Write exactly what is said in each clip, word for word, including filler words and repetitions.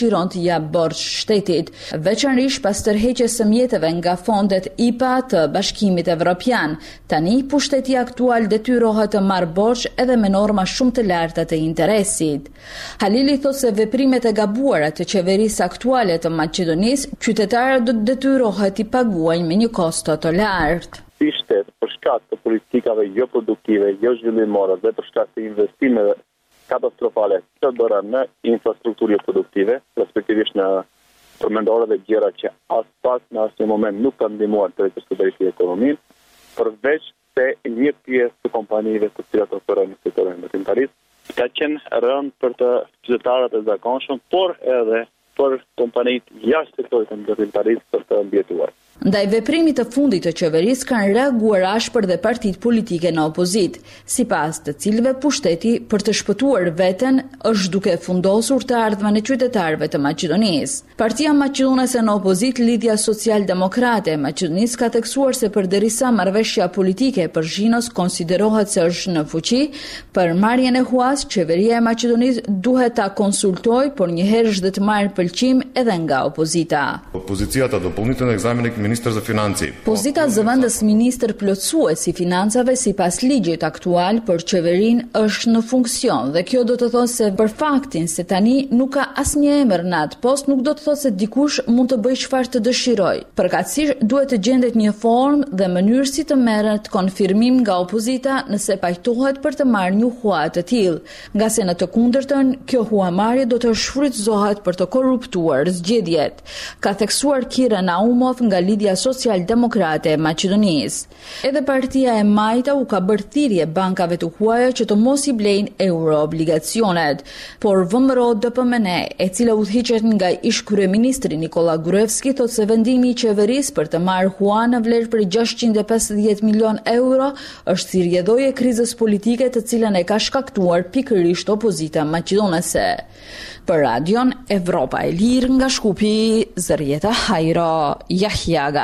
dëshiron të jap borxh shtetit, veçanërisht pas tërheqjes së mjeteve nga fondet I P A të Bashkimit Evropian. Tani pushteti aktual detyrohet të marrë borxh edhe me norma shumë të larta të interesit. Halili thot se veprimet e gabuara të qeverisë aktuale të Maqedonisë, qytetarët do të detyrohet i paguajnë me një kosto të lartë. Si shtet, për shkak të politikave jo produktive, jo zhvillimore dhe për shkak të investimeve katastrofale të bëra në infrastrukturë produktive, respektivisht në përmendore dhe gjëra që as pak në asnjë moment nuk kanë ndihmuar të rikthejë ekonominë, përveç se një pjesë të kompanive të cilat operojnë në sektorin ndërtimtarisë, ka qenë rënd për të qytetarët e zakonshëm, por edhe për kompanitë jashtë sektorit të ndërtimtarisë për të mbijetuar. Ndaj veprimit të fundit të qeverisë kanë reaguar ashpër dhe partitë politike në opozit, sipas të cilëve pushteti për të shpëtuar veten është duke fundosur të ardhmen e qytetarëve të Maqedonisë. Partia maqedonese në opozit, Lidhja Social-Demokrate e Maqedonisë, ka theksuar se përderisa marrëveshja politike për Zhinos konsiderohet se është në fuqi, për marrjen e huas, qeveria e Maqedonisë duhet ta konsultojë, por njëherë është të marrë pëlqim edhe nga opozita. Опозицията допълнителен екзаменик министър за финанси. Pozita zëvendës ministër plotësues i financave sipas ligjit aktual për qeverinë është në funksion dhe kjo do të thotë se për faktin se tani nuk ka asnjë emër në atë post nuk do të thotë se dikush mund të bëjë çfarë të dëshirojë. Përkatësisht duhet të gjendet një formë dhe mënyrë si të merret konfirmim nga opozita nëse pajtohet për të marrë një hua të tillë, nga se në të kundërtën kjo huamarrje do të shfrytëzohet për të korruptuar zgjedhjet, ka theksuar Kira Naumov nga Lidhja Social-Demokrate e Maqedonisë. Edhe partia e Majta u ka bërë thirrje bankave të huaja që të mos i blejnë euroobligacionet, por V M R O D P M N, e cila udhëhiqet nga ish kryeministri Nikola Gruevski, thotë se vendimi i qeverisë për të marrë hua në vlerë për gjashtëqind e pesëdhjetë milion euro është si rrjedhojë e krizës politike të cilën e ka shkaktuar pikërisht opozita maqedonese. Për Radion Evropa e Lirë nga Shkupi, Zërjeta Hajro, Jahjaga.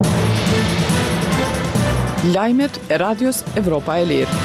Lajmet e Radios Evropa e Lirë.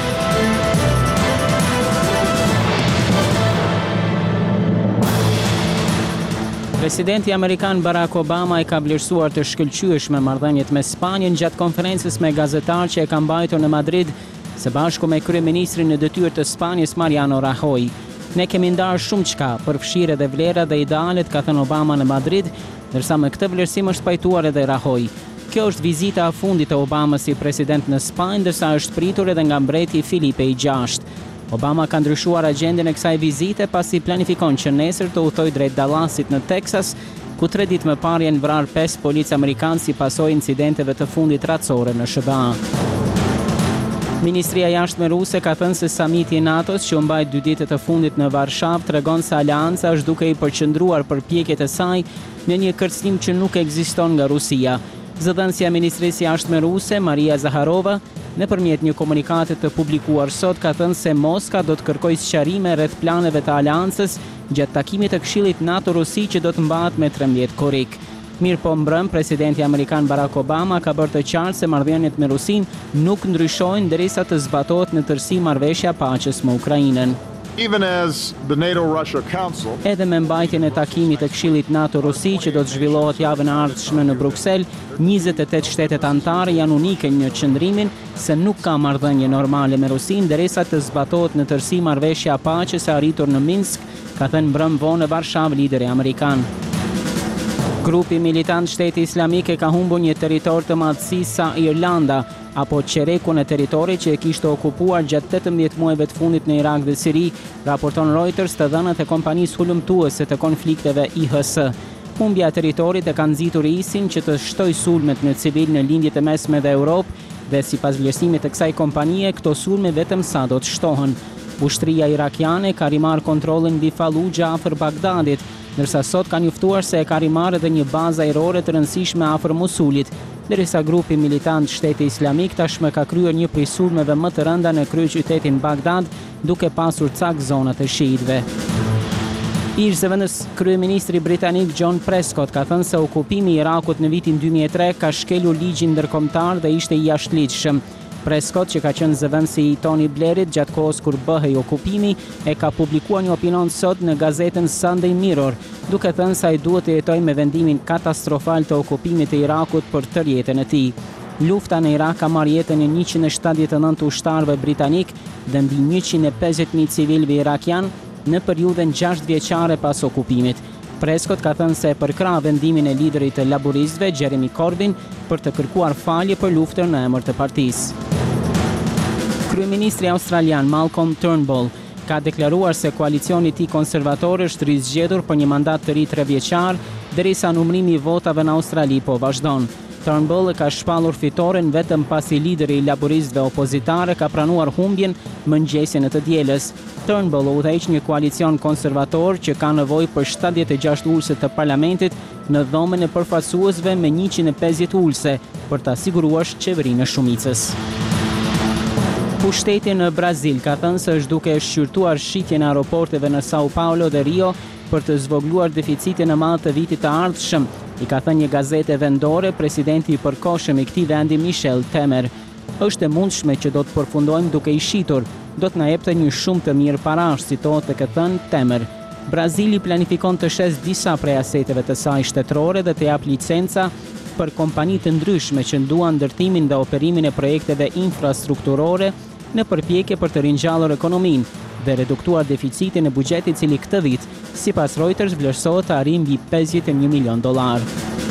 Presidenti Amerikan Barack Obama e ka vlerësuar të shkëlqyeshme marrëdhëniet me Spanjën gjatë konferencës me gazetarë që e ka mbajtur në Madrid së bashku me kryeministrin në detyrë të Spanjës Mariano Rajoy. Ne kemi ndarë shumë çka, përfshirë edhe vlera dhe idealet, ka thënë Obama në Madrid, ndërsa me këtë vlerësim është pajtuar edhe Rajoy. Kjo është vizita e fundit e Obamës si president në Spanjë, ndërsa është pritur edhe nga mbreti Filipe I gjashtë. Obama ka ndryshuar agjendën e kësaj vizite pasi planifikon që nesër të udhtojë drejt Dallasit në Texas, ku tre ditë më parë janë vrarë pesë policë amerikanë si pasojë incidenteve të fundit racore në S B A. Ministria e Jashtme ruse ka thënë se samiti i NATO-s që u mbajt dy ditët e fundit në Varshavë tregon se aleanca është duke i përqendruar përpjekjet e saj në një kërcënim që nuk ekziston nga Rusia. Zëdhënësia e Ministrisë së Jashtme ruse, Maria Zaharova, nëpërmjet një komunikati të publikuar sot, ka thënë se Moska do të kërkojë sqarime rreth planeve të aleancës gjatë takimit të Këshillit NATO-Rusi që do të mbahet me trembëdhjetë korrik. Mirë po mbrëm, presidenti Amerikan Barack Obama ka bërë të qartë se marrëdhëniet me Rusinë nuk ndryshojnë derisa të zbatohet në tërësi marrëveshja paqes me Ukrainën. Even as the NATO-Russia Council, Edhe me mbajtjen e takimit të Këshillit NATO-Rusi që do të zhvillohet javën e ardhshme në Bruksel, njëzet e tetë shtetet anëtare janë unike në qëndrimin se nuk ka marrëdhënie normale me Rusinë derisa të zbatohet në tërësi marrëveshja paqes e arritur në Minsk, ka thënë mbrëm vonë në Varshavë lideri amerikan. Grupi militant Shteti Islamik e ka humbur një territor të madhësisë sa Irlanda, apo qerekun e territorit që e kishte okupuar gjatë tetëmbëdhjetë muajve të fundit në Irak dhe Siri, raporton Reuters të dhënat e kompanisë hulumtuese të konflikteve I H S. Humbja e territorit e ka nxitur ISIN që të shtojë sulmet në civil në lindjet e mesme dhe Europë dhe sipas vlerësimit të kësaj kompanie, këto sulme vetëm sa do të shtohen. Ushtria irakiane ka rimarrë kontrollin mbi Fallujah afër Bagdadit, ndërsa sot ka njoftuar se e ka rimarrë edhe një bazë ajrore të rëndësishme afër Mosulit, derisa grupi militant Shteti Islamik tashmë ka kryer një prej sulmeve më të rënda në kryeqytetin Bagdad, duke pasur cak zonat e shiitëve. Ish zëvendës kryeministri britanik John Prescott ka thënë se okupimi I Irakut në vitin dy mijë e tre ka shkelur ligjin ndërkombëtar dhe ishte I jashtëligjshëm. Prescott, që ka qenë zëvendësi i Tony Blairit gjatë kohës kur bëhej okupimi, e ka publikuar një opinion sot në gazetën Sunday Mirror, duke thënë se ai duhet të jetojë me vendimin katastrofal të okupimit të Irakut për tërë jetën e tij. Lufta në Irak ka marrë jetën e njëqind e shtatëdhjetë e nëntë ushtarëve britanik dhe mbi njëqind e pesëdhjetë mijë civilëve irakian në periudhën gjashtë vjeçare pas okupimit. Prescott ka thënë se përkrah vendimin e liderit të laboristëve Jeremy Corbyn për të kërkuar falje për luftën në emër të partisë. Kryeministri australian Malcolm Turnbull ka deklaruar se koalicioni i tij konservator është rizgjedhur për një mandat të ri trevjeçar derisa numërimi i votave në Australi po vazhdon. Turnbull ka shpallur fitoren vetëm pasi lideri i laboristëve opozitare ka pranuar humbjen mëngjesin e të dielës. Turnbull udhëheq një koalicion konservator që ka nevojë për shtatëdhjetë e gjashtë ulëse të parlamentit në dhomën e përfaqësuesve me njëqind e pesëdhjetë ulëse për ta siguruar qeverinë e shumicës. Pushteti në Brazil ka thënë se është duke shqyrtuar shitjen e aeroporteve në Sao Paulo dhe Rio për të zvogluar deficitin e madh të vitit të ardhshëm, i ka thënë një gazete vendore presidenti i përkohshëm i këtij vendi Michel Temer. Është e mundshme që do të përfundojmë duke i shitur, do të na jepte një shumë të mirë parash, citohet tek e thënë Temer. Brazili planifikon të shes disa prej aseteve të saj shtetërore dhe të jap licenca për kompani të ndryshme që nduan ndërtimin dhe operimin e projekteve infrastrukturore në përpjekje për të ringjallur ekonominë dhe reduktuar deficitin e buxhetit i cili këtë vit, sipas Reuters, vlerësohet të arrijë mbi pesëdhjetë e një milion dollar.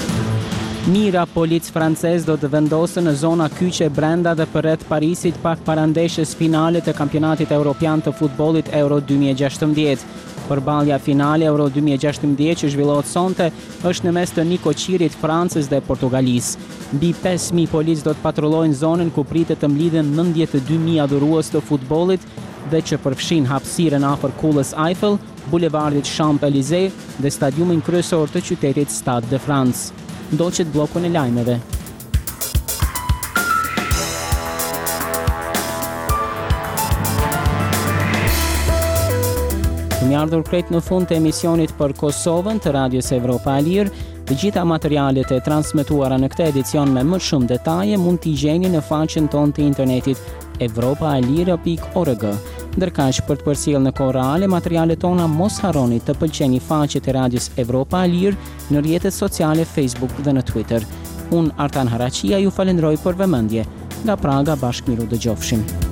Mira polic francez do të vendosën në zona kyçe brenda dhe përreth Parisit pak para ndeshjes finale të kampionatit evropian të futbollit Euro dy mijë e gjashtëmbëdhjetë. Përballja finale Euro dy mijë e gjashtëmbëdhjetë që zhvillohet sonte është në mes të një koqirit Francës dhe Portugalisë. Mbi pesë mijë polic do të patrullojnë zonën ku pritet të mlidhen nëntëdhjetë e dy mijë adhurues të futbollit dhe që përfshin hapësirën afër kulës Eiffel, bulevardit Champs-Élysées dhe stadiumin kryesor të qytetit Stade de France. Ndoqet bllokun e lajmeve. Kemi ardhur krejt në fund të emisionit për Kosovën të Radios Evropa e Lirë. Të gjitha materialet e transmetuara në këtë edicion me më shumë detaje mund t'i gjeni në faqen tonë të internetit evropa e lirë pikë org. Ndërkaq për të përcjellë në kohë reale materialet tona, mos harroni të pëlqeni faqet e Radios Evropa e Lirë në rrjetet sociale Facebook dhe në Twitter. Unë Artan Haraqia ju falenderoj për vëmendje. Nga Praga bashkë miru dëgjofshim.